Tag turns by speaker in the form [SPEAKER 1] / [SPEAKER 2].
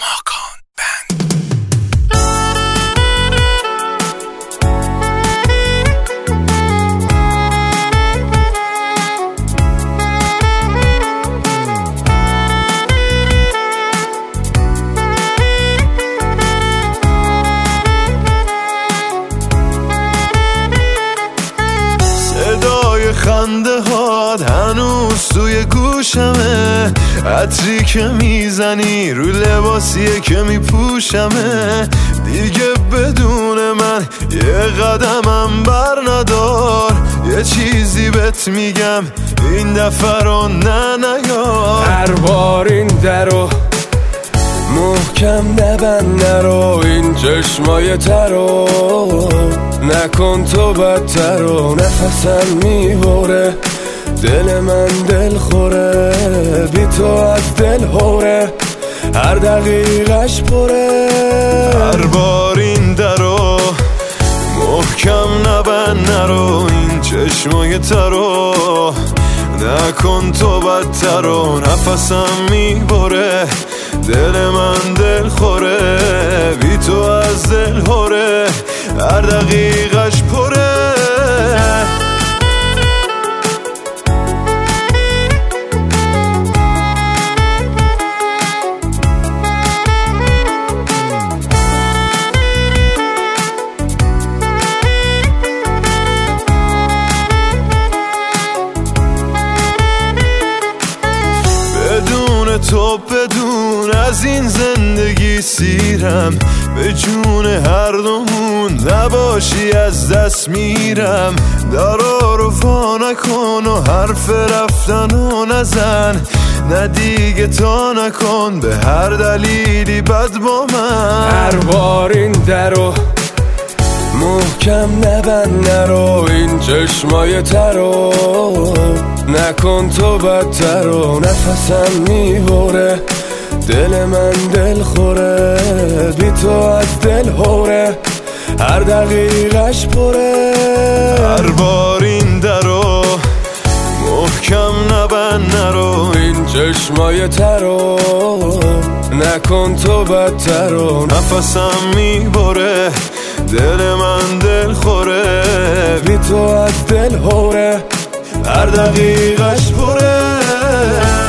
[SPEAKER 1] ماکان بند.
[SPEAKER 2] خنده هات هنوز توی گوشمه، عطری که میزنی رو لباسیه که میپوشمه. دیگه بدون من یه قدمم بر ندار، یه چیزی بهت میگم این دفعه رو نیار.
[SPEAKER 3] هر بار این درو محکم نبند، نرو این چشمای ترو نکن تو بدترو. نفسم میبره دل من دل خوره، بی تو از دل هوره هر دقیقش پره.
[SPEAKER 2] هر بار این درو محکم نبند، نرو این چشمای ترو نکن تو بدترو. نفسم میبره دل من دل خوره، بی تو از دل هوره هر دقیقش پره. تو بدون از این زندگی سیرم، به جون هر دومون نباشی از دست میرم. درا رو فا نکن و حرف رفتنو نزن، نه دیگه تا نکن به هر دلیلی بد با من.
[SPEAKER 3] هر بار این درو محکم نبند، نرو این چشمای ترو نکن تو بدترو. نفسم میبره دل من دل خوره، بی تو از دل هوره هر دقیقش پره.
[SPEAKER 2] هر بار این درو محکم نبند، نرو این
[SPEAKER 3] چشمای ترو نکن تو بدترو.
[SPEAKER 2] نفسم میبره دل من دل خوره، بی تو از دل هوره هر دقیقش پره.